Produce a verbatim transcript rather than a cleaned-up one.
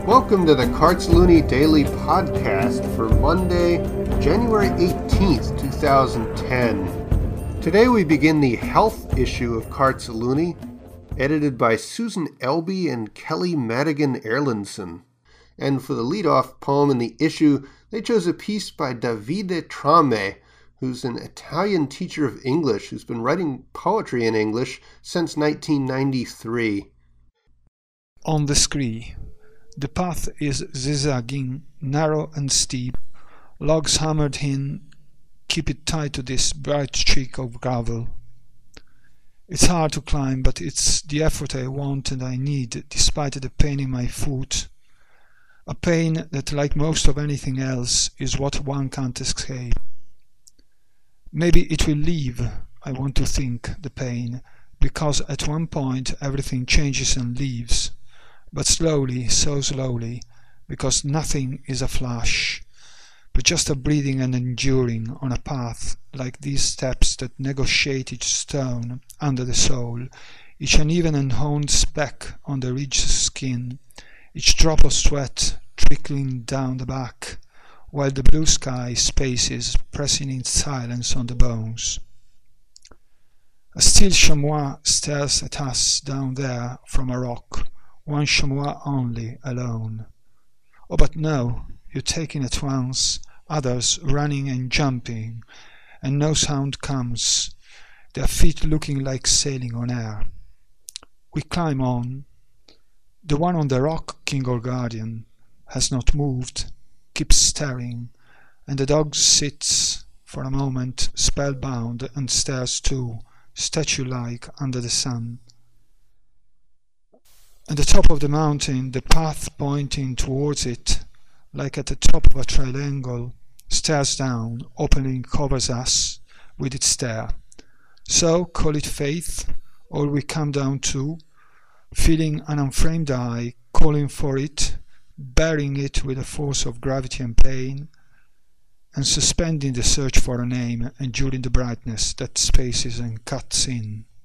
Welcome to the Cart's-Looney Daily Podcast for Monday, January eighteenth, twenty ten. Today we begin the health issue of Cart's-Looney, edited by Susan Elby and Kelly Madigan Erlandson. And for the lead-off poem in the issue, they chose a piece by Davide Trame, who's an Italian teacher of English who's been writing poetry in English since nineteen ninety-three. On the scree. The path is zigzagging, narrow and steep. Logs hammered in keep it tied to this bright streak of gravel. It's hard to climb, but it's the effort I want and I need, despite the pain in my foot. A pain that, like most of anything else, is what one can't escape. Maybe it will leave, I want to think, the pain, because at one point everything changes and leaves. But slowly, so slowly, because nothing is a flash, but just a breathing and enduring on a path like these steps that negotiate each stone under the sole, each uneven and honed speck on the ridged skin, each drop of sweat trickling down the back, while the blue sky spaces pressing in silence on the bones. A still chamois stares at us down there from a rock, one chamois only, alone. Oh, but no, you take in at once others running and jumping, and no sound comes, their feet looking like sailing on air. We climb on. The one on the rock, king or guardian, has not moved, keeps staring, and the dog sits for a moment spellbound and stares too, statue-like under the sun. At the top of the mountain, the path pointing towards it, like at the top of a triangle, stares down, opening covers us with its stare. So call it faith, or we come down to, feeling an unframed eye, calling for it, bearing it with a force of gravity and pain, and suspending the search for a name, enduring the brightness that spaces and cuts in.